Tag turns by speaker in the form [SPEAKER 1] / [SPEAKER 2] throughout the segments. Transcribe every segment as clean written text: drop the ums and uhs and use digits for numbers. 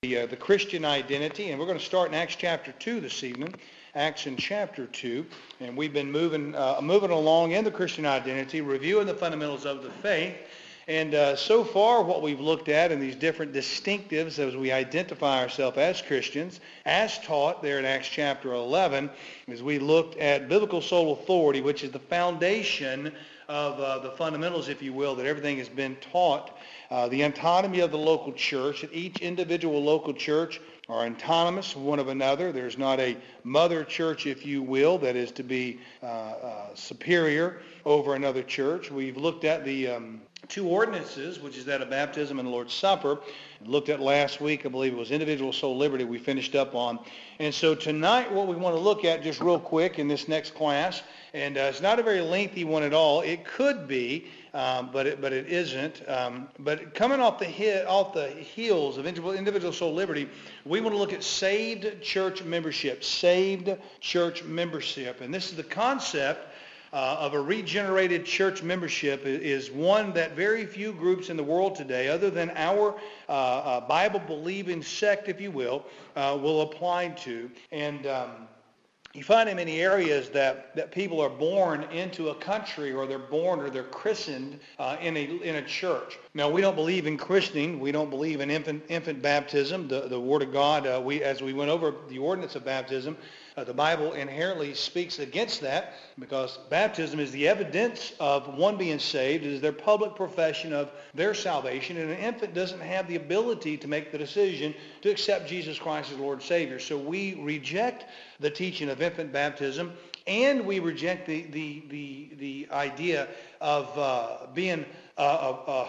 [SPEAKER 1] The Christian identity, and we're going to start in Acts chapter 2 this evening. Acts in chapter 2, and we've been moving along in the Christian identity, reviewing the fundamentals of the faith. And so far, what we've looked at in these different distinctives as we identify ourselves as Christians, as taught there in Acts chapter 11, is we looked at biblical sole authority, which is the foundation of the fundamentals, if you will, that everything has been taught. The autonomy of the local church, that each individual local church are autonomous one of another. There's not a mother church, if you will, that is to be superior over another church. We've looked at the two ordinances, which is that of baptism and the Lord's Supper. Looked at last week, I believe it was individual soul liberty we finished up on. And so tonight what we want to look at just real quick in this next class, and it's not a very lengthy one at all. It could be, but it isn't. But coming off the heels of individual soul liberty, we want to look at saved church membership. Saved church membership. And this is the concept of a regenerated church membership is one that very few groups in the world today, other than our Bible-believing sect, if you will apply to. And you find in many areas that people are born into a country, or they're christened in a church. Now, we don't believe in christening. We don't believe in infant baptism. The Word of God, as we went over the ordinance of baptism, the Bible inherently speaks against that, because baptism is the evidence of one being saved. It is their public profession of their salvation, and an infant doesn't have the ability to make the decision to accept Jesus Christ as Lord and Savior. So we reject the teaching of infant baptism, and we reject the idea of being a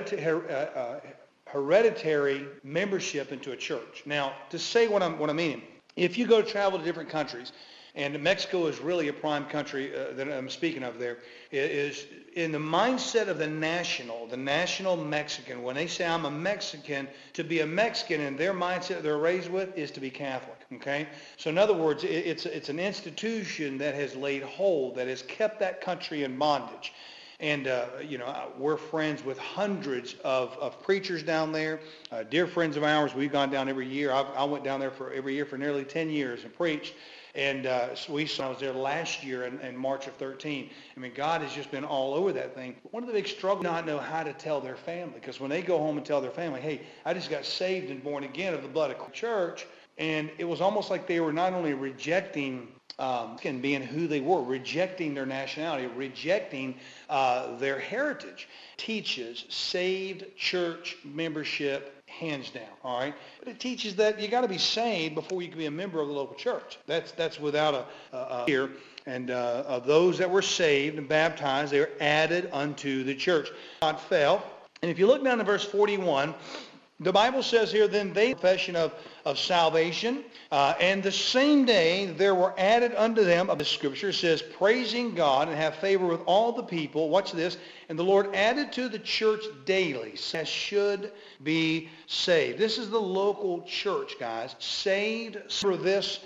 [SPEAKER 1] hereditary membership into a church. Now, to say what I'm meaning, if you go travel to different countries, and Mexico is really a prime country that I'm speaking of there, is in the mindset of the national Mexican. When they say I'm a Mexican, to be a Mexican in their mindset they're raised with is to be Catholic. Okay? So in other words, it's an institution that has laid hold, that has kept that country in bondage. And, we're friends with hundreds of preachers down there, dear friends of ours. We've gone down every year. I went down there every year for nearly 10 years and preached. And I was there last year in March of 13. I mean, God has just been all over that thing. One of the big struggles, not know how to tell their family, because when they go home and tell their family, hey, I just got saved and born again of the blood of church, and it was almost like they were not only rejecting and being who they were, rejecting their nationality, rejecting their heritage. Teaches saved church membership hands down, all right? But it teaches that you got to be saved before you can be a member of the local church. That's without a fear. And of those that were saved and baptized, they were added unto the church. God fell. And if you look down to verse 41, the Bible says here, then they profession of salvation, and the same day there were added unto them, of the scripture says, praising God and have favor with all the people. Watch this. And the Lord added to the church daily, as should be saved. This is the local church, guys. Saved for this.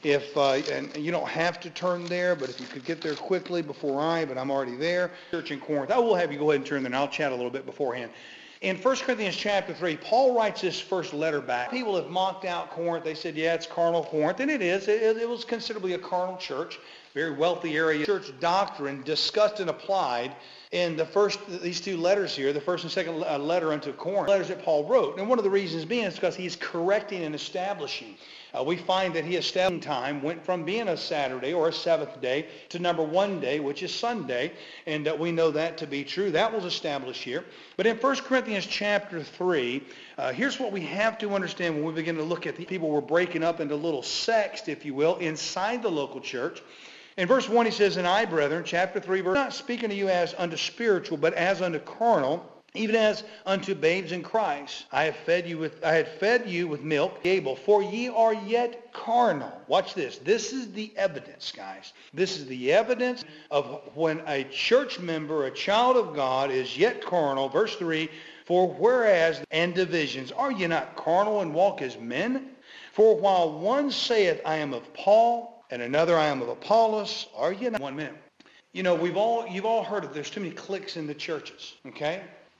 [SPEAKER 1] And you don't have to turn there, but if you could get there quickly before but I'm already there. Church in Corinth. I will have you go ahead and turn there, and I'll chat a little bit beforehand. In 1 Corinthians chapter 3, Paul writes this first letter back. People have mocked out Corinth. They said, yeah, it's carnal Corinth, and it is. It was considerably a carnal church, very wealthy area. Church doctrine discussed and applied in these two letters here, the first and second letter unto Corinth, letters that Paul wrote. And one of the reasons being is because he's correcting and establishing. We find that he established time, went from being a Saturday or a seventh day to number one day, which is Sunday, and we know that to be true. That was established here. But in 1 Corinthians chapter 3, here's what we have to understand when we begin to look at the people were breaking up into little sects, if you will, inside the local church. In verse 1 he says, and I, brethren, chapter 3, verse, not speaking to you as unto spiritual, but as unto carnal, even as unto babes in Christ. I had fed you with milk, Abel, for ye are yet carnal. Watch this. This is the evidence, guys. This is the evidence of when a church member, a child of God, is yet carnal. Verse 3, for whereas and divisions, are ye not carnal and walk as men? For while one saith, I am of Paul, and another, I am of Apollos, are ye not? 1 minute. You know, you've all heard of there's too many cliques in the churches, okay?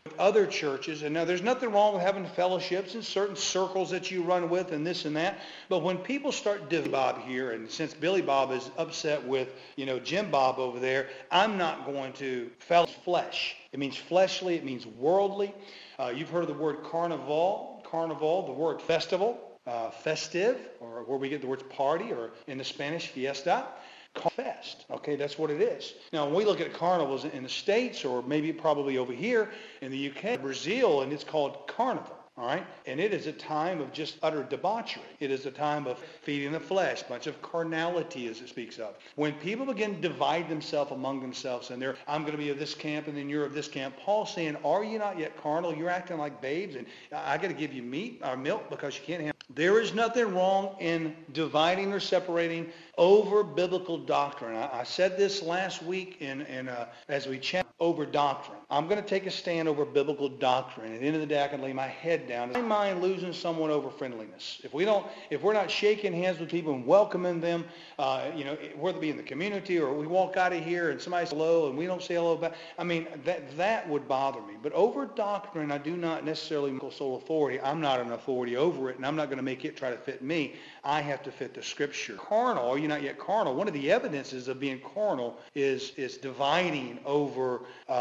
[SPEAKER 1] other churches. And now there's nothing wrong with having fellowships in certain circles that you run with and this and that. But when people start Bob here, and since Billy Bob is upset with, Jim Bob over there, I'm not going to flesh. It means fleshly. It means worldly. You've heard of the word carnival, the word festival, festive, or where we get the words party, or in the Spanish, fiesta. Fest. Okay, that's what it is. Now, when we look at carnivals in the States, or maybe probably over here in the UK, Brazil, and it's called Carnival. All right? And it is a time of just utter debauchery. It is a time of feeding the flesh, a bunch of carnality as it speaks of. When people begin to divide themselves among themselves, and I'm going to be of this camp and then you're of this camp, Paul's saying, are you not yet carnal? You're acting like babes, and I got to give you meat or milk because you can't handle it. There is nothing wrong in dividing or separating over biblical doctrine. I said this last week as we chat over doctrine. I'm going to take a stand over biblical doctrine. At the end of the day, I can lay my head down. I don't mind losing someone over friendliness. If we're not shaking hands with people and welcoming them, whether it be in the community or we walk out of here and somebody says hello and we don't say hello back, that would bother me. But over doctrine, I do not necessarily make sole authority. I'm not an authority over it, and I'm not going to make it try to fit me. I have to fit the Scripture. Carnal, are you not yet carnal? One of the evidences of being carnal is dividing over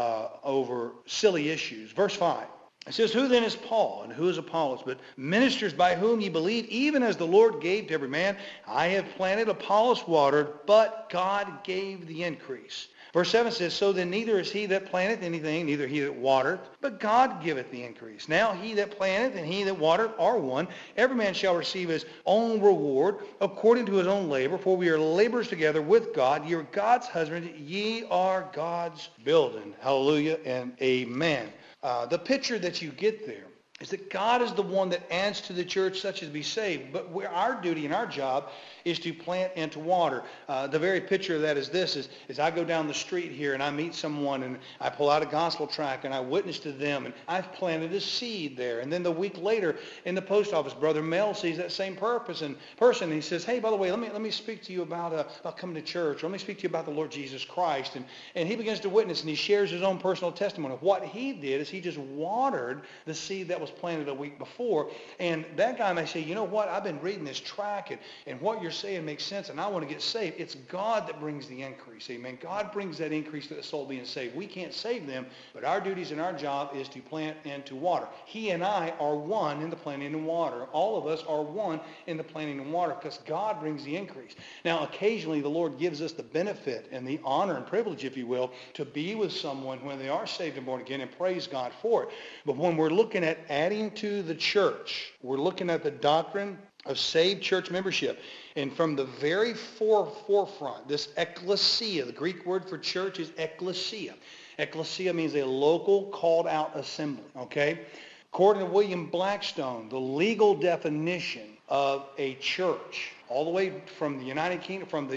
[SPEAKER 1] silly issues. Verse 5. It says, who then is Paul and who is Apollos? But ministers by whom ye believe, even as the Lord gave to every man. I have planted, Apollos watered, but God gave the increase. Verse 7 says, so then neither is he that planteth anything, neither he that watereth, but God giveth the increase. Now he that planteth and he that watereth are one. Every man shall receive his own reward according to his own labor. For we are laborers together with God. Ye are God's husband. Ye are God's building. Hallelujah and amen. The picture that you get there is that God is the one that adds to the church such as be saved. But our duty and our job is to plant and to water. The very picture of that is this, is I go down the street here and I meet someone and I pull out a gospel tract and I witness to them and I've planted a seed there. And then the week later in the post office, Brother Mel sees that same person and he says, hey, by the way, let me speak to you about coming to church, or let me speak to you about the Lord Jesus Christ. And he begins to witness and he shares his own personal testimony. What he did is he just watered the seed that was planted a week before. And that guy may say, you know what, I've been reading this tract and what you're saying makes sense and I want to get saved. It's God that brings the increase. Amen. God brings that increase to the soul being saved. We can't save them, but our duties and our job is to plant and to water. He and I are one in the planting and water. All of us are one in the planting and water because God brings the increase. Now, occasionally the Lord gives us the benefit and the honor and privilege, if you will, to be with someone when they are saved and born again, and praise God for it. But when we're looking at adding to the church, we're looking at the doctrine of saved church membership. And from the very forefront, this ecclesia, the Greek word for church is ecclesia. Ecclesia means a local called out assembly, okay? According to William Blackstone, the legal definition of a church, all the way from the United Kingdom, from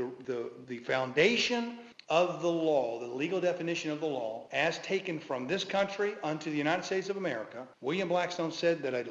[SPEAKER 1] the foundation of the law, the legal definition of the law, as taken from this country unto the United States of America, William Blackstone said that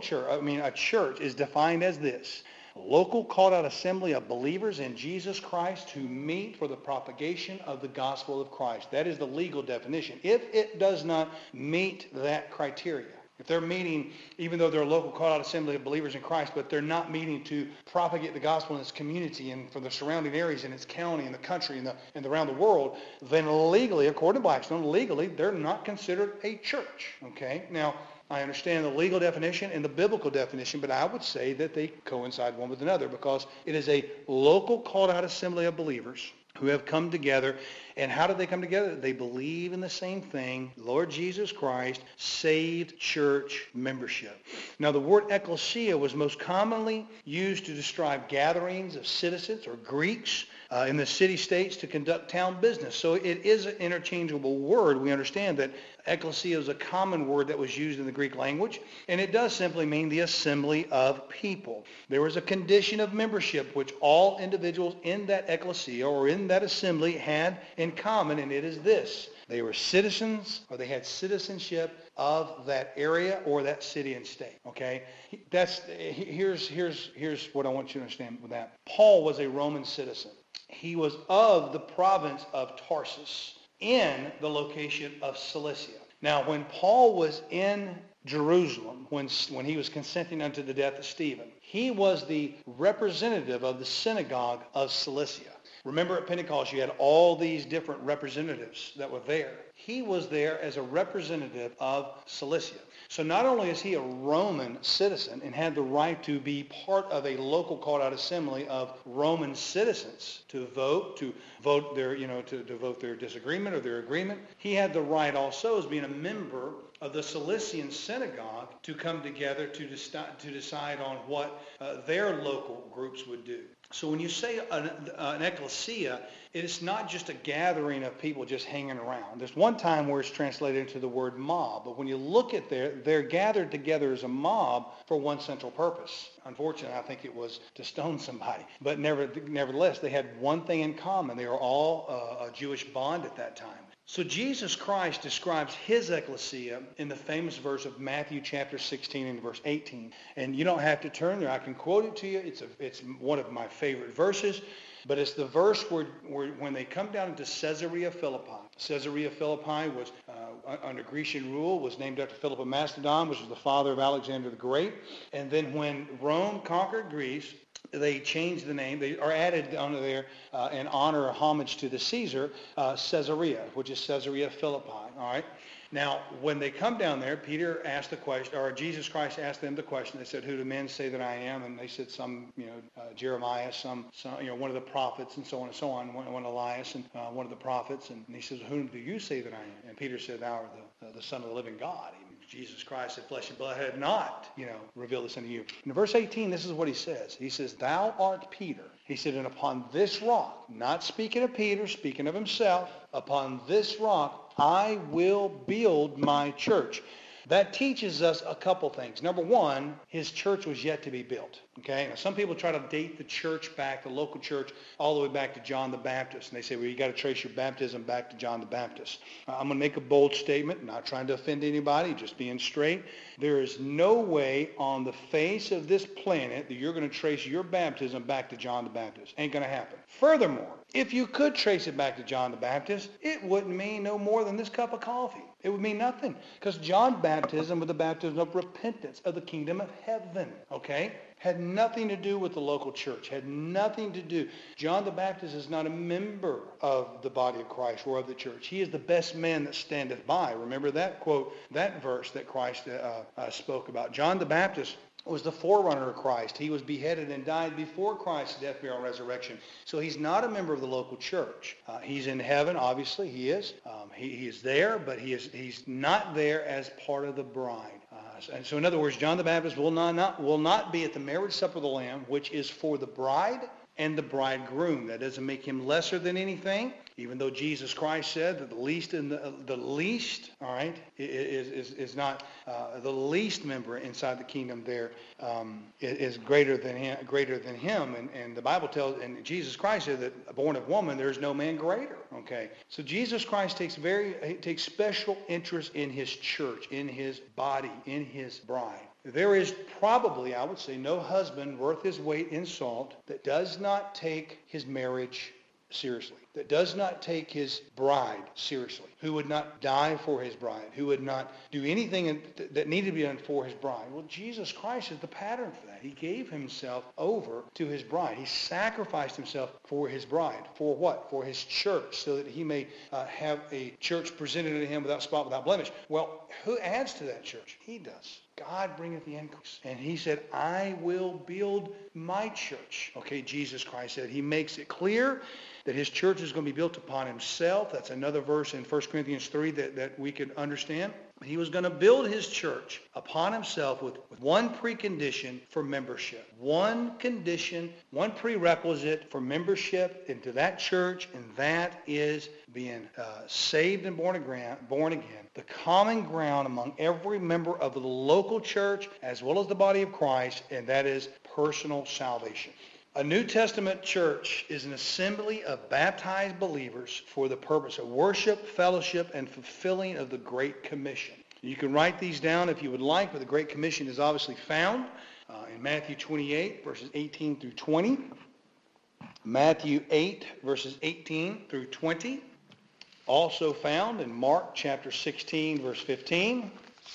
[SPEAKER 1] a church is defined as this: a local called out assembly of believers in Jesus Christ who meet for the propagation of the gospel of Christ. That is the legal definition. If it does not meet that criteria, if they're meeting, even though they're a local called-out assembly of believers in Christ, but they're not meeting to propagate the gospel in its community and for the surrounding areas in its county and the country and around the world, then legally, according to Blackstone, legally, they're not considered a church. Okay? Now, I understand the legal definition and the biblical definition, but I would say that they coincide one with another because it is a local called-out assembly of believers who have come together. And how did they come together? They believe in the same thing, Lord Jesus Christ, saved church membership. Now, the word ecclesia was most commonly used to describe gatherings of citizens or Greeks in the city-states to conduct town business. So it is an interchangeable word. We understand that ecclesia is a common word that was used in the Greek language, and it does simply mean the assembly of people. There was a condition of membership which all individuals in that ecclesia or in that assembly had in common, and it is this: they were citizens, or they had citizenship of that area or that city and state. Okay, here's what I want you to understand with that. Paul was a Roman citizen. He was of the province of Tarsus in the location of Cilicia. Now, when Paul was in Jerusalem, when he was consenting unto the death of Stephen, he was the representative of the synagogue of Cilicia. Remember at Pentecost, you had all these different representatives that were there. He was there as a representative of Cilicia. So not only is he a Roman citizen and had the right to be part of a local called out assembly of Roman citizens to vote their, to vote their disagreement or their agreement, he had the right also as being a member of the Cilician synagogue to come together to decide on what their local groups would do. So when you say an ecclesia, it's not just a gathering of people just hanging around. There's one time where it's translated into the word mob, but when you look at they're gathered together as a mob for one central purpose. Unfortunately, I think it was to stone somebody. But nevertheless, they had one thing in common. They were all a Jewish bond at that time. So Jesus Christ describes his ecclesia in the famous verse of Matthew chapter 16 and verse 18. And you don't have to turn there. I can quote it to you. It's one of my favorite verses. But it's the verse where when they come down into Caesarea Philippi. Caesarea Philippi was under Grecian rule, was named after Philip of Macedon, which was the father of Alexander the Great. And then when Rome conquered Greece, they changed the name. They are added onto there in honor or homage to the Caesar, Caesarea, which is Caesarea Philippi. All right. Now, when they come down there, Peter asked the question, or Jesus Christ asked them the question. They said, "Who do men say that I am?" And they said, "Some, Jeremiah, some, one of the prophets, and so on and so on. One Elias, and one of the prophets." And he says, "Whom do you say that I am?" And Peter said, "Thou art the Son of the living God." Jesus Christ said, "Flesh and blood had not, revealed this unto you." In verse 18, this is what he says. He says, "Thou art Peter." He said, "And upon this rock," not speaking of Peter, speaking of himself, "upon this rock I will build my church." That teaches us a couple things. Number one, his church was yet to be built. Okay? Now, some people try to date the church back, the local church, all the way back to John the Baptist. And they say, well, you got to trace your baptism back to John the Baptist. I'm going to make a bold statement, not trying to offend anybody, just being straight. There is no way on the face of this planet that you're going to trace your baptism back to John the Baptist. Ain't going to happen. Furthermore, if you could trace it back to John the Baptist, it wouldn't mean no more than this cup of coffee. It would mean nothing. Because John's baptism was the baptism of repentance of the kingdom of heaven. Okay? Had nothing to do with the local church. Had nothing to do. John the Baptist is not a member of the body of Christ or of the church. He is the best man that standeth by. Remember that quote, that verse that Christ spoke about. John the Baptist was the forerunner of Christ. He was beheaded and died before Christ's death, burial, and resurrection. So he's not a member of the local church. He's in heaven, obviously, he is. He is there, but he's not there as part of the bride. And so in other words, John the Baptist will not be at the marriage supper of the Lamb, which is for the bride and the bridegroom. That doesn't make him lesser than anything, even though Jesus Christ said that the least, all right, is not the least member inside the kingdom there is greater than him. And the Bible tells, and Jesus Christ said that born of woman, there is no man greater. Okay, so Jesus Christ takes special interest in his church, in his body, in his bride. There is probably, I would say, no husband worth his weight in salt that does not take his marriage seriously, that does not take his bride seriously, who would not die for his bride, who would not do anything that needed to be done for his bride. Well, Jesus Christ is the pattern for that. He gave himself over to his bride. He sacrificed himself for his bride. For what? For his church, so that he may have a church presented to him without spot, without blemish. Well, who adds to that church? He does. God bringeth the increase. And he said, I will build my church. Okay, Jesus Christ said. He makes it clear that his church is going to be built upon himself. That's another verse in 1 Corinthians 3 that we could understand. He was going to build his church upon himself with one precondition for membership. One condition, one prerequisite for membership into that church, and that is being saved and born again. The common ground among every member of the local church as well as the body of Christ, and that is personal salvation. A New Testament church is an assembly of baptized believers for the purpose of worship, fellowship, and fulfilling of the Great Commission. You can write these down if you would like, but the Great Commission is obviously found in Matthew 28, verses 18 through 20. Matthew 8, verses 18 through 20. also found in Mark chapter 16, verse 15.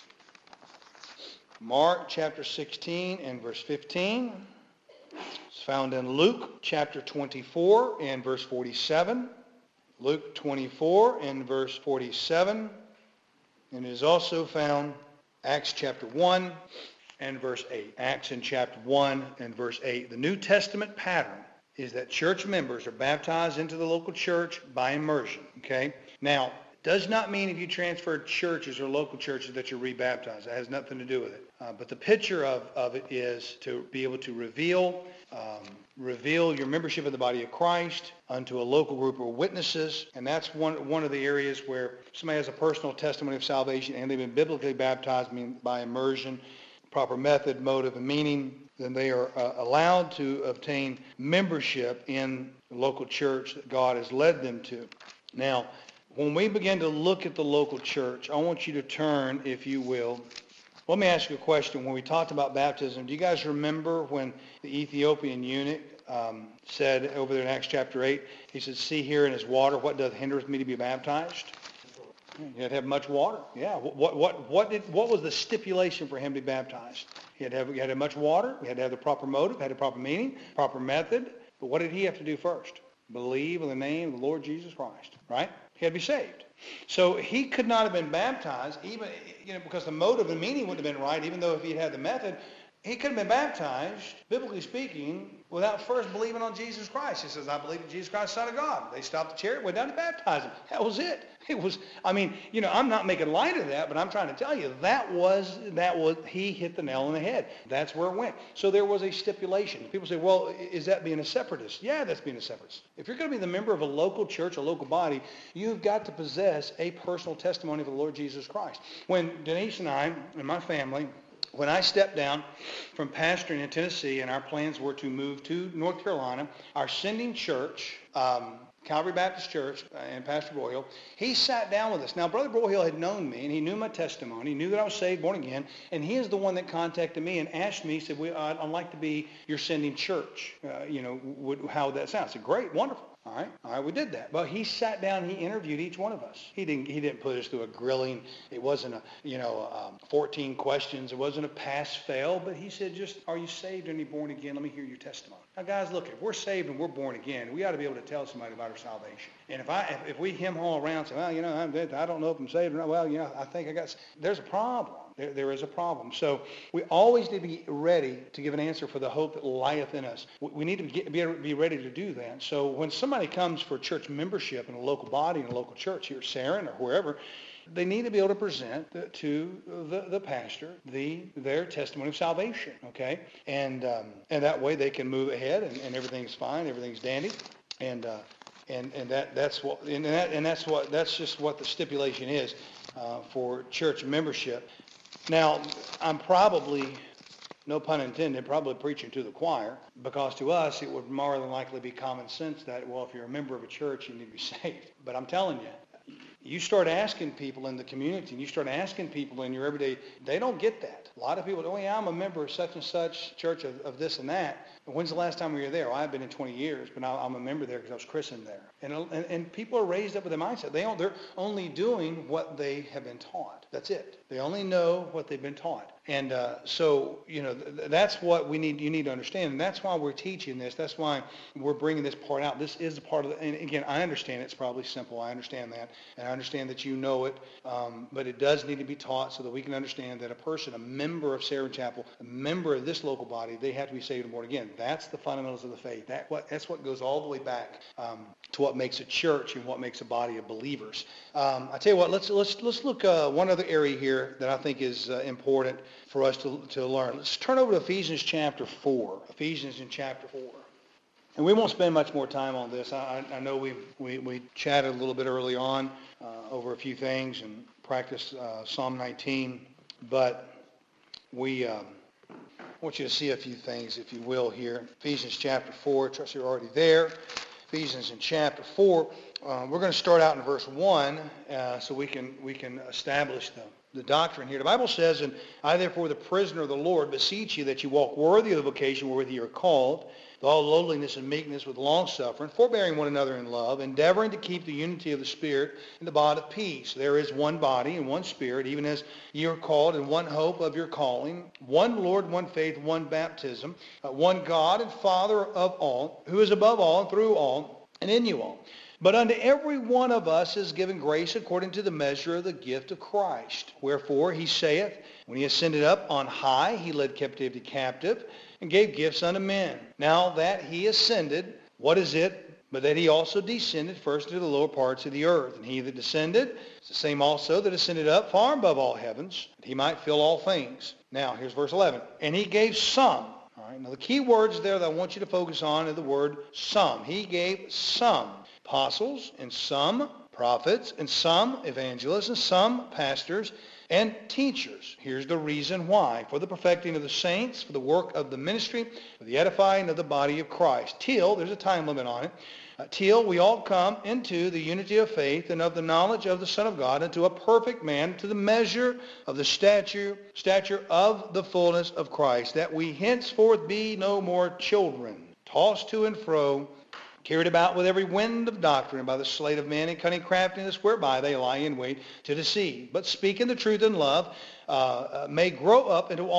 [SPEAKER 1] Mark chapter 16 and verse 15. It's found in Luke chapter 24 and verse 47. Luke 24 and verse 47. And it is also found Acts chapter 1 and verse 8. Acts in chapter 1 and verse 8. The New Testament pattern is that church members are baptized into the local church by immersion. Okay? Now, does not mean if you transfer churches or local churches that you're rebaptized. That has nothing to do with it. But the picture of it is to be able to reveal your membership in the body of Christ unto a local group of witnesses. And that's one of the areas where somebody has a personal testimony of salvation and they've been biblically baptized by immersion, proper method, motive, and meaning. Then they are allowed to obtain membership in the local church that God has led them to. Now, when we begin to look at the local church, I want you to turn, if you will. Let me ask you a question. When we talked about baptism, do you guys remember when the Ethiopian eunuch said over there in Acts chapter 8, he said, "See here in his water, what doth hindereth me to be baptized?" He had to have much water. Yeah. What was the stipulation for him to be baptized? He had to have much water. He had to have the proper motive, had the proper meaning, proper method. But what did he have to do first? Believe in the name of the Lord Jesus Christ, right? He had to be saved. So he could not have been baptized, even because the motive and meaning wouldn't have been right, even though if he had the method. He couldn't have been baptized, biblically speaking, without first believing on Jesus Christ. He says, "I believe in Jesus Christ, Son of God." They stopped the chariot, went down to baptize him. That was it. I'm not making light of that, but I'm trying to tell you, he hit the nail on the head. That's where it went. So there was a stipulation. People say, well, is that being a separatist? Yeah, that's being a separatist. If you're going to be the member of a local church, a local body, you've got to possess a personal testimony of the Lord Jesus Christ. When Denise and I and my family, when I stepped down from pastoring in Tennessee and our plans were to move to North Carolina, our sending church, Calvary Baptist Church, and Pastor Broyhill, he sat down with us. Now, Brother Broyhill had known me, and he knew my testimony. He knew that I was saved, born again, and he is the one that contacted me and asked me, he said, I'd like to be your sending church. How would that sound? I said, great, wonderful. All right, we did that. But he sat down, he interviewed each one of us. He didn't put us through a grilling. It wasn't 14 questions. It wasn't a pass-fail. But he said, just, are you saved and are you born again? Let me hear your testimony. Now, guys, look, if we're saved and we're born again, we ought to be able to tell somebody about our salvation. And if we hem-haw around and say, well, I don't know if I'm saved or not. Well, I think I got. There's a problem. There is a problem. So we always need to be ready to give an answer for the hope that lieth in us. We need to be ready to do that. So when somebody comes for church membership in a local body, in a local church here at Sarin or wherever, they need to be able to present to the pastor their testimony of salvation, okay? And that way they can move ahead and everything's fine, everything's dandy, and that's just what the stipulation is for church membership. Now, I'm probably, no pun intended, probably preaching to the choir, because to us it would more than likely be common sense that, well, if you're a member of a church, you need to be saved. But I'm telling you, you start asking people in the community, and you start asking people in your everyday, they don't get that. A lot of people, I'm a member of such and such church of this and that. When's the last time we were there? Well, I've been in 20 years, but now I'm a member there because I was christened there. And people are raised up with a mindset. They're only doing what they have been taught. That's it. They only know what they've been taught. And that's what you need to understand. And that's why we're teaching this. That's why we're bringing this part out. This is a part of and again, I understand it's probably simple. I understand that. And I understand that you know it. But it does need to be taught so that we can understand that a person, a member of Sarin Chapel, a member of this local body, they have to be saved and born again. That's the fundamentals of the faith. That's what goes all the way back to what makes a church and what makes a body of believers. I tell you what, let's look one other area here that I think is important for us to learn. Let's turn over to Ephesians chapter 4. Ephesians in chapter 4. And we won't spend much more time on this. I know we chatted a little bit early on over a few things and practiced Psalm 19, but I want you to see a few things, if you will, here. Ephesians chapter 4. I trust you're already there. Ephesians in chapter 4. We're going to start out in verse 1 so we can establish the doctrine here. The Bible says, and I therefore, the prisoner of the Lord, beseech you that you walk worthy of the vocation wherewith you are called, with all lowliness and meekness, with long-suffering, forbearing one another in love, endeavoring to keep the unity of the Spirit in the bond of peace. There is one body and one Spirit, even as ye are called, in one hope of your calling, one Lord, one faith, one baptism, one God and Father of all, who is above all and through all and in you all. But unto every one of us is given grace according to the measure of the gift of Christ. Wherefore he saith, when he ascended up on high, he led captivity captive, and gave gifts unto men. Now that he ascended, what is it but that he also descended first into the lower parts of the earth? And he that descended is the same also that ascended up far above all heavens, that he might fill all things. Now, here's verse 11. And he gave some. All right, now the key words there that I want you to focus on are the word some. He gave some apostles, and some prophets, and some evangelists, and some pastors, and teachers. Here's the reason why. For the perfecting of the saints, for the work of the ministry, for the edifying of the body of Christ. Till, there's a time limit on it, till we all come into the unity of faith and of the knowledge of the Son of God, unto a perfect man, to the measure of the stature of the fullness of Christ, that we henceforth be no more children, tossed to and fro, carried about with every wind of doctrine by the sleight of men and cunning craftiness whereby they lie in wait to deceive. But speaking the truth in love, may grow up into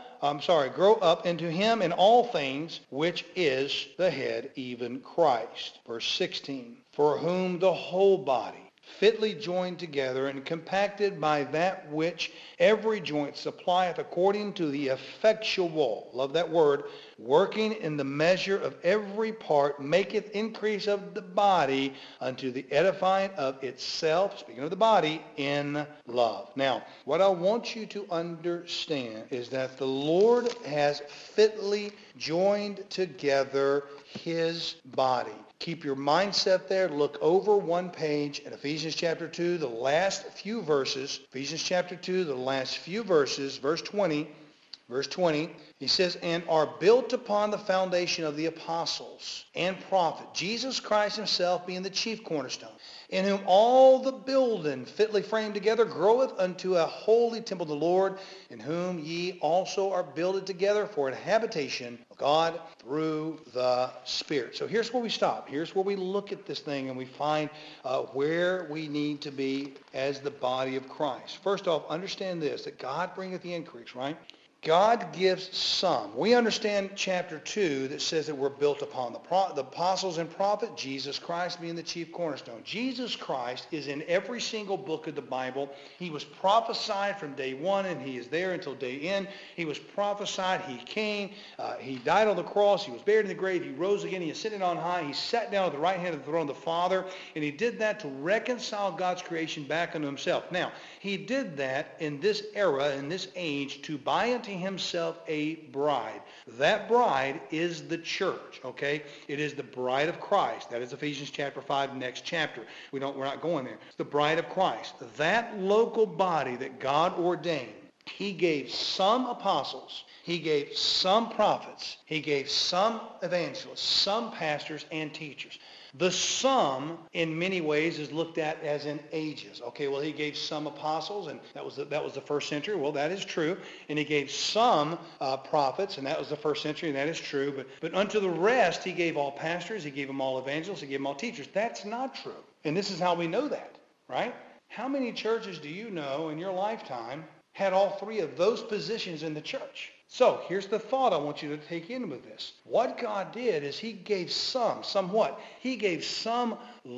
[SPEAKER 1] him in all things, which is the head, even Christ. Verse 16, for whom the whole body, fitly joined together and compacted by that which every joint supplieth according to the effectual, love that word, working in the measure of every part, maketh increase of the body unto the edifying of itself, speaking of the body, in love. Now, what I want you to understand is that the Lord has fitly joined together his body. Keep your mindset there. Look over one page at Ephesians chapter 2, the last few verses. Ephesians chapter 2, the last few verses, verse 20. Verse 20, he says, and are built upon the foundation of the apostles and prophet, Jesus Christ himself being the chief cornerstone, in whom all the building fitly framed together groweth unto a holy temple of the Lord, in whom ye also are builded together for an habitation of God through the Spirit. So here's where we stop. Here's where we look at this thing and we find where we need to be as the body of Christ. First off, understand this, that God bringeth the increase, right? God gives some. We understand chapter 2 that says that we're built upon the apostles and prophet, Jesus Christ being the chief cornerstone. Jesus Christ is in every single book of the Bible. He was prophesied from day one, and he is there until day end. He was prophesied. He came. He died on the cross. He was buried in the grave. He rose again. He ascended on high. He sat down at the right hand of the throne of the Father, and he did that to reconcile God's creation back unto himself. Now, he did that in this era, in this age, to buy unto himself a bride. That bride is the church, okay? It is the bride of Christ. That is Ephesians chapter 5, next chapter. We're not going there. It's the bride of Christ. That local body that God ordained, he gave some apostles, he gave some prophets, he gave some evangelists, some pastors and teachers. The sum, in many ways, is looked at as in ages. Okay, well, he gave some apostles, and that was the first century. Well, that is true. And he gave some prophets, and that was the first century, and that is true. But unto the rest, he gave all pastors, he gave them all evangelists, he gave them all teachers. That's not true. And this is how we know that, right? How many churches do you know in your lifetime had all three of those positions in the church? So here's the thought I want you to take in with this. What God did is he gave somewhat. He gave some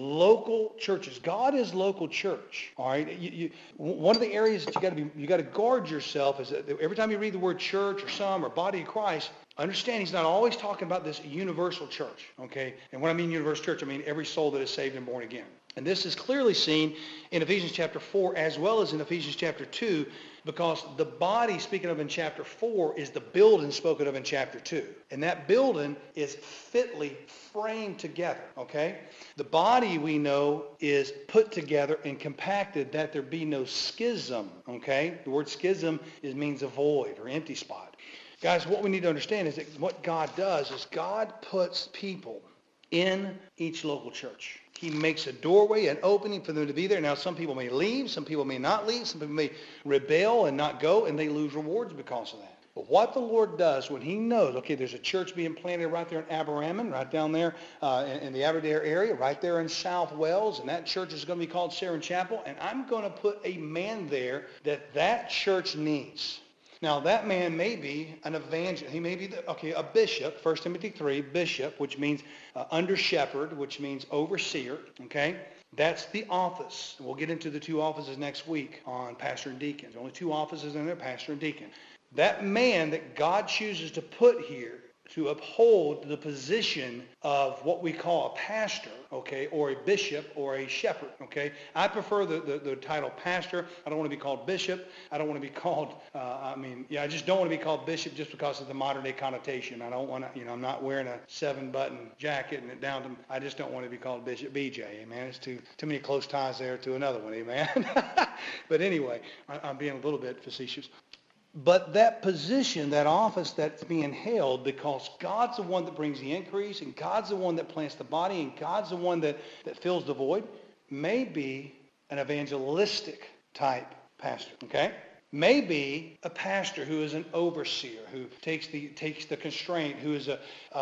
[SPEAKER 1] local churches. God is local church. All right. One of the areas that you got to guard yourself is that every time you read the word church or some or body of Christ, understand he's not always talking about this universal church. Okay. And when I mean universal church, I mean every soul that is saved and born again. And this is clearly seen in Ephesians chapter 4 as well as in Ephesians chapter 2, because the body speaken of in chapter 4 is the building spoken of in chapter 2. And that building is fitly framed together, okay? The body, we know, is put together and compacted that there be no schism, okay? The word schism means a void or empty spot. Guys, what we need to understand is that what God does is God puts people in each local church. He makes a doorway, an opening for them to be there. Now, some people may leave. Some people may not leave. Some people may rebel and not go, and they lose rewards because of that. But what the Lord does when he knows, okay, there's a church being planted right there in Aberraman, right down there in the Aberdare area, right there in South Wales, and that church is going to be called Saron Chapel, and I'm going to put a man there that church needs. Now, that man may be an evangelist. He may be, a bishop, 1 Timothy 3, bishop, which means under shepherd, which means overseer, okay? That's the office. We'll get into the two offices next week on pastor and deacon. There's only two offices in there, pastor and deacon. That man that God chooses to put here to uphold the position of what we call a pastor, okay, or a bishop or a shepherd, okay? I prefer the title pastor. I don't want to be called bishop. I don't want to be called, I just don't want to be called bishop just because of the modern day connotation. I don't want to, I'm not wearing a 7-button jacket and it down to, I just don't want to be called Bishop BJ, amen. It's too many close ties there to another one, amen. But anyway, I'm being a little bit facetious. But that position, that office that's being held, because God's the one that brings the increase, and God's the one that plants the body, and God's the one that fills the void, may be an evangelistic type pastor, okay? May be a pastor who is an overseer, who takes the constraint, who is an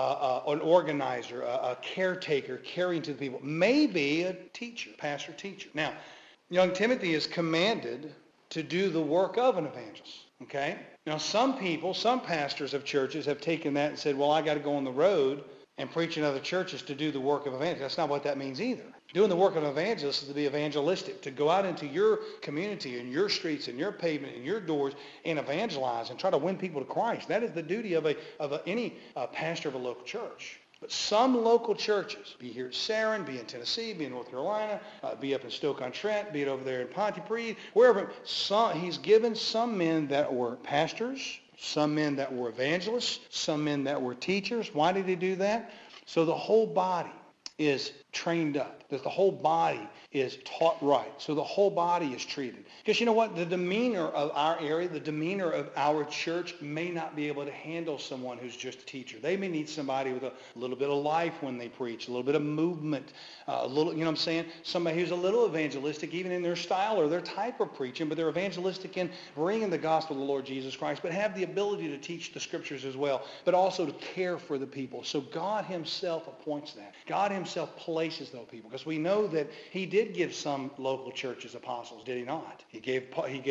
[SPEAKER 1] organizer, a caretaker, caring to the people. May be a teacher, pastor, teacher. Now, young Timothy is commanded to do the work of an evangelist. Okay? Now, some pastors of churches have taken that and said, well, I got to go on the road and preach in other churches to do the work of evangelist. That's not what that means either. Doing the work of an evangelist is to be evangelistic, to go out into your community and your streets and your pavement and your doors and evangelize and try to win people to Christ. That is the duty of any pastor of a local church. But some local churches, be here at Saron, be in Tennessee, be in North Carolina, be up in Stoke-on-Trent, be it over there in Pontypridd, wherever, he's given some men that were pastors, some men that were evangelists, some men that were teachers. Why did he do that? So the whole body is trained up, that the whole body is taught right, so the whole body is treated. Because you know what? The demeanor of our area, the demeanor of our church may not be able to handle someone who's just a teacher. They may need somebody with a little bit of life when they preach, a little bit of movement, a little, you know what I'm saying? Somebody who's a little evangelistic even in their style or their type of preaching, but they're evangelistic in bringing the gospel of the Lord Jesus Christ, but have the ability to teach the scriptures as well, but also to care for the people. So God himself appoints that. God himself places those people, because we know that he did give some local churches apostles, did he not? He gave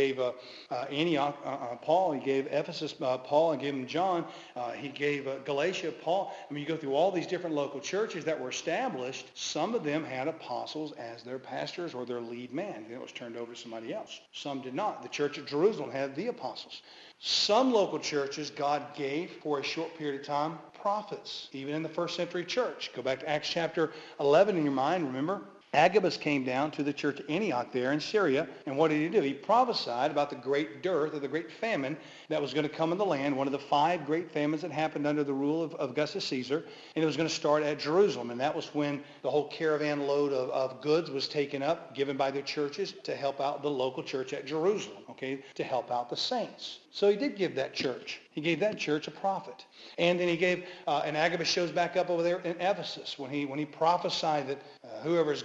[SPEAKER 1] Antioch, Paul. He gave Ephesus, Paul, and gave him John. He gave Galatia, Paul. I mean, you go through all these different local churches that were established. Some of them had apostles as their pastors or their lead man. It was turned over to somebody else. Some did not. The church at Jerusalem had the apostles. Some local churches God gave for a short period of time prophets, even in the first century church. Go back to Acts chapter 11 in your mind, remember? Agabus came down to the church at Antioch there in Syria, and what did he do? He prophesied about the great dearth or the great famine that was going to come in the land, one of the 5 great famines that happened under the rule of Augustus Caesar, and it was going to start at Jerusalem, and that was when the whole caravan load of goods was taken up, given by the churches to help out the local church at Jerusalem, okay, to help out the saints. So he did give that church. He gave that church a prophet. And then he gave, and Agabus shows back up over there in Ephesus when he prophesied that whoever's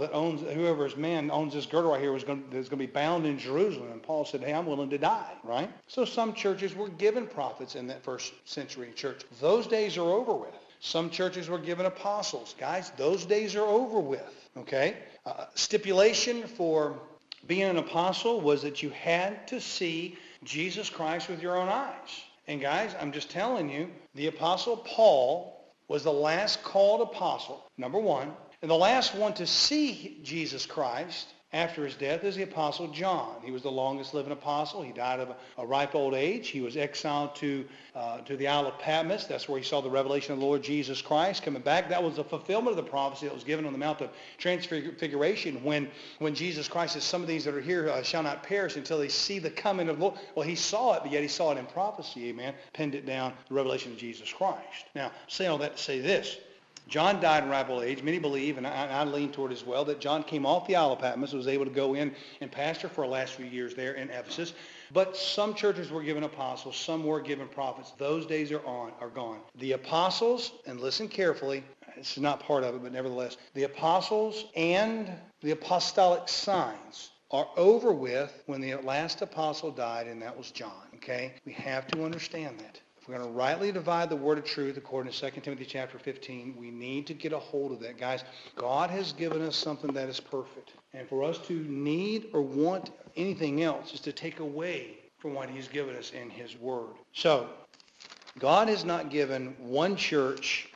[SPEAKER 1] man owns this girdle right here is going to be bound in Jerusalem. And Paul said, hey, I'm willing to die, right? So some churches were given prophets in that first century church. Those days are over with. Some churches were given apostles. Guys, those days are over with, okay? Stipulation for being an apostle was that you had to see Jesus Christ with your own eyes. And guys, I'm just telling you, the Apostle Paul was the last called apostle, number one. And the last one to see Jesus Christ after his death is the Apostle John. He was the longest living apostle. He died of a ripe old age. He was exiled to the Isle of Patmos. That's where he saw the revelation of the Lord Jesus Christ coming back. That was the fulfillment of the prophecy that was given on the Mount of Transfiguration when Jesus Christ says, some of these that are here shall not perish until they see the coming of the Lord. Well, he saw it, but yet he saw it in prophecy, amen, pinned it down, the revelation of Jesus Christ. Now, saying all that to say this, John died in ripe old age. Many believe, and I lean toward as well, that John came off the Isle of Patmos, was able to go in and pastor for the last few years there in Ephesus. But some churches were given apostles, some were given prophets. Those days are gone. The apostles, and listen carefully, this is not part of it, but nevertheless, the apostles and the apostolic signs are over with when the last apostle died, and that was John, okay? We have to understand that. If we're going to rightly divide the word of truth according to 2 Timothy chapter 15, we need to get a hold of that. Guys, God has given us something that is perfect. And for us to need or want anything else is to take away from what he's given us in his word. So, God has not given one church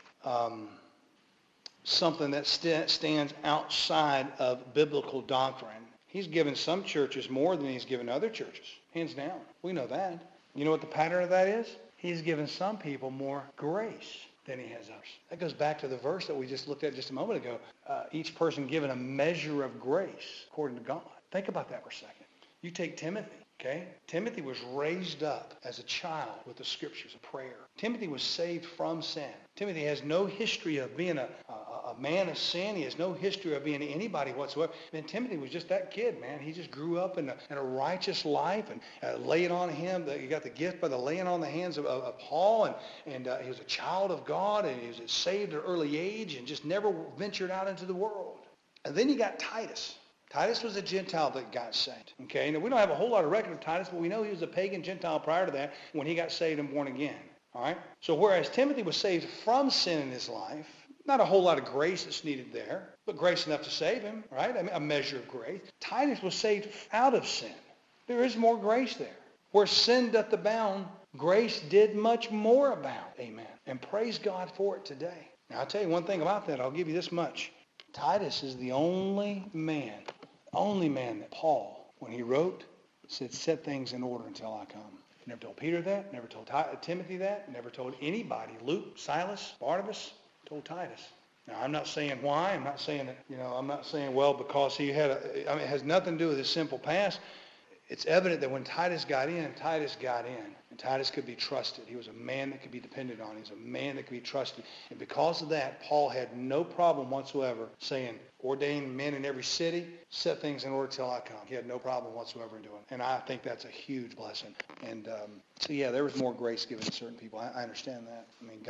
[SPEAKER 1] something that stands outside of biblical doctrine. He's given some churches more than he's given other churches, hands down. We know that. You know what the pattern of that is? He's given some people more grace than he has others. That goes back to the verse that we just looked at just a moment ago. Each person given a measure of grace according to God. Think about that for a second. You take Timothy. Okay? Timothy was raised up as a child with the scriptures of prayer. Timothy was saved from sin. Timothy has no history of being a man of sin. He has no history of being anybody whatsoever. Man, Timothy was just that kid, man. He just grew up in a righteous life and laid on him. He got the gift by the laying on the hands of Paul. And he was a child of God, and he was saved at an early age and just never ventured out into the world. And then you got Titus. Titus was a Gentile that got saved. Okay, now we don't have a whole lot of record of Titus, but we know he was a pagan Gentile prior to that when he got saved and born again. All right? So whereas Timothy was saved from sin in his life, not a whole lot of grace that's needed there, but grace enough to save him, right? I mean, a measure of grace. Titus was saved out of sin. There is more grace there. Where sin doth abound, grace did much more abound. Amen. And praise God for it today. Now, I'll tell you one thing about that. I'll give you this much. Titus is the only man that Paul, when he wrote, said, set things in order until I come. He never told Peter that, never told Timothy that, never told anybody. Luke, Silas, Barnabas, told Titus. Now, I'm not saying why. I'm not saying that, I'm not saying, well, because he had it has nothing to do with his simple past. It's evident that when Titus got in. And Titus could be trusted. He was a man that could be depended on. He was a man that could be trusted. And because of that, Paul had no problem whatsoever saying, ordain men in every city, set things in order till I come. He had no problem whatsoever in doing it. And I think that's a huge blessing. And so, yeah, there was more grace given to certain people. I understand that. I mean,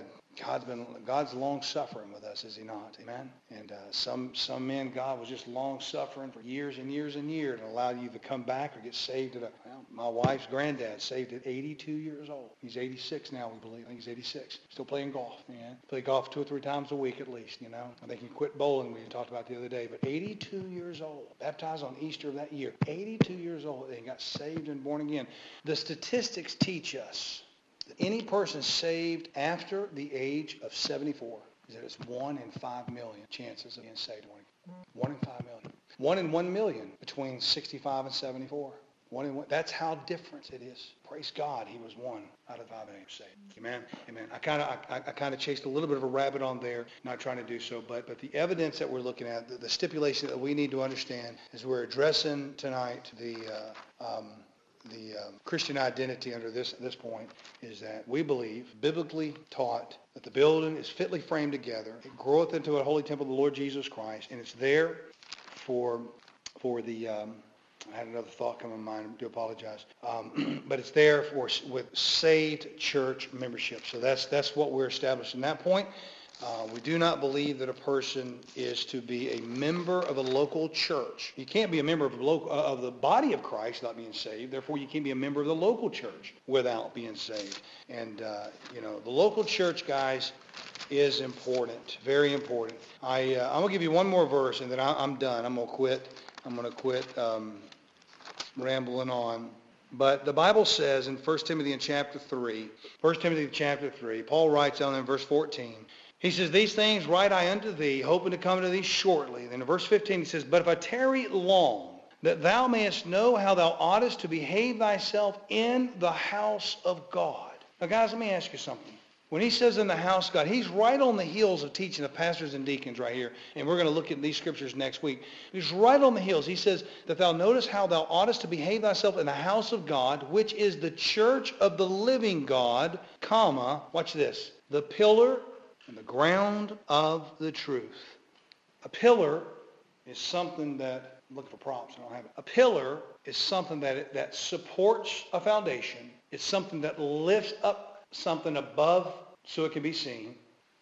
[SPEAKER 1] God's long-suffering with us, is he not? Amen? And some men, God was just long-suffering for years and years and years and allowed you to come back or get saved my wife's granddad saved at 82 years old. He's 86 now, we believe. I think he's 86. Still playing golf, man. Play golf 2 or 3 times a week at least, I think he quit bowling, we talked about the other day, but 82 years old. Baptized on Easter of that year. 82 years old and got saved and born again. The statistics teach us that any person saved after the age of 74 is that it's 1 in 5 million chances of being saved. 1 in 5 million. 1 in 1 million between 65 and 74. 1 in 1. That's how different it is. Praise God, he was 1 out of 5 million saved. Amen. Amen. I kind of chased a little bit of a rabbit on there, not trying to do so, but the evidence that we're looking at, the stipulation that we need to understand as we're addressing tonight the Christian identity under this point is that we believe, biblically taught, that the building is fitly framed together. It groweth into a holy temple of the Lord Jesus Christ, and it's there for the I had another thought come to mind. I do apologize. But it's there with saved church membership. So that's what we're establishing. At that point, we do not believe that a person is to be a member of a local church. You can't be a member of the body of Christ without being saved. Therefore, you can't be a member of the local church without being saved. And, the local church, guys, is important, very important. I'm going to give you one more verse, and then I'm done. I'm going to quit rambling on. But the Bible says in 1 Timothy chapter 3, Paul writes down in verse 14, he says, these things write I unto thee, hoping to come to thee shortly. Then in verse 15 he says, but if I tarry long, that thou mayest know how thou oughtest to behave thyself in the house of God. Now guys, let me ask you something. When he says in the house of God, he's right on the heels of teaching the pastors and deacons right here. And we're going to look at these scriptures next week. He's right on the heels. He says that thou notice how thou oughtest to behave thyself in the house of God, which is the church of the living God, comma, watch this, the pillar and the ground of the truth. A pillar is something that, I'm looking for props, I don't have it. A pillar is something that supports a foundation. It's something that lifts up something above so it can be seen.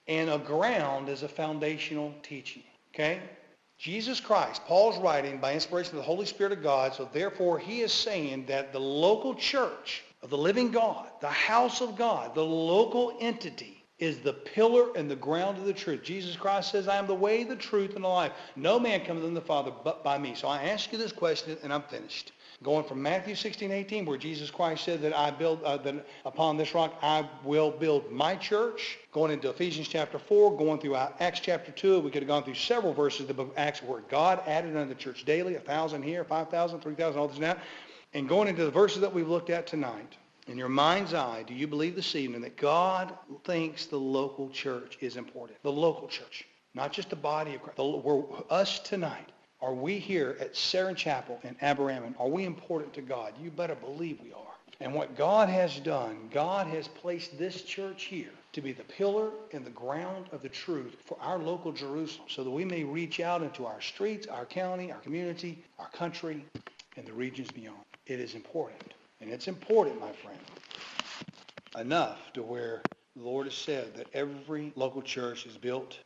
[SPEAKER 1] And a ground is a foundational teaching. Okay? Jesus Christ, Paul's writing by inspiration of the Holy Spirit of God, so therefore he is saying that the local church of the living God, the house of God, the local entity, is the pillar and the ground of the truth. Jesus Christ says, I am the way, the truth, and the life. No man cometh unto the Father but by me. So I ask you this question, and I'm finished. Going from Matthew 16:18, where Jesus Christ said that that upon this rock I will build my church. Going into Ephesians chapter 4, going through Acts chapter 2. We could have gone through several verses of the book of Acts where God added unto the church daily, 1,000 here, 5,000, 3,000, all this and that. And going into the verses that we've looked at tonight. In your mind's eye, do you believe this evening that God thinks the local church is important? The local church, not just the body of Christ. Us tonight, are we here at Saron Chapel in Aberraman? Are we important to God? You better believe we are. And what God has done, God has placed this church here to be the pillar and the ground of the truth for our local Jerusalem so that we may reach out into our streets, our county, our community, our country, and the regions beyond. It is important. And it's important, my friend, enough to where the Lord has said that every local church is built